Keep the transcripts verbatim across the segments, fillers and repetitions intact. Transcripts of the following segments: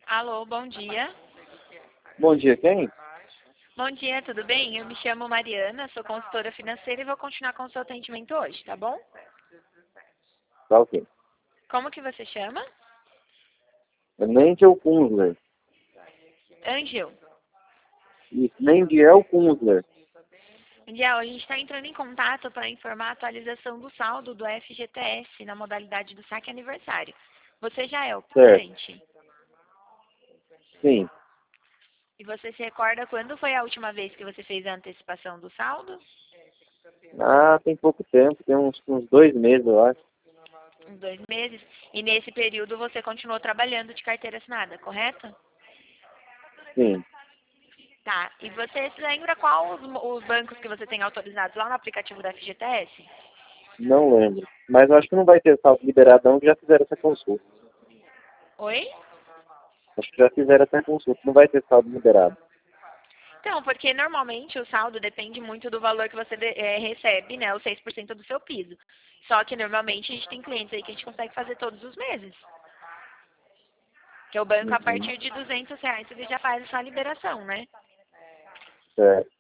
Alô, bom dia. Bom dia, quem? Bom dia, tudo bem? Eu me chamo Mariana, sou consultora financeira e vou continuar com o seu atendimento hoje, tá bom? Tá ok. Como que você chama? Nendel Kunzler. Angel. Isso, Nendel Kunzler. Angel, a gente está entrando em contato para informar a atualização do saldo do F G T S na modalidade do saque aniversário. Você já é o Certo. cliente? Sim. E você se recorda quando foi a última vez que você fez a antecipação do saldo? Ah, tem pouco tempo, tem uns, uns dois meses, eu acho. Uns dois meses. E nesse período você continuou trabalhando de carteira assinada, correto? Sim. Tá. E você se lembra qual os, os bancos que você tem autorizados lá no aplicativo da F G T S? Não lembro. Mas eu acho que não vai ter saldo liberado não, que já fizeram essa consulta. Oi? Acho que já fizeram essa consulta. Não vai ter saldo liberado. Então, porque normalmente o saldo depende muito do valor que você de- eh, recebe, né? Os seis por cento do seu piso. Só que normalmente a gente tem clientes aí que a gente consegue fazer todos os meses. Que o banco, a Uhum. partir de duzentos reais, ele já faz essa liberação, né? Certo.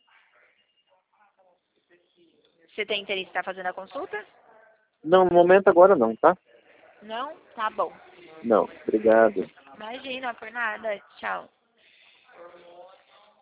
Você tem interesse em estar fazendo a consulta? Não, no momento agora não, tá? Não? Tá bom. Não. Obrigado. Imagina, por nada. Tchau.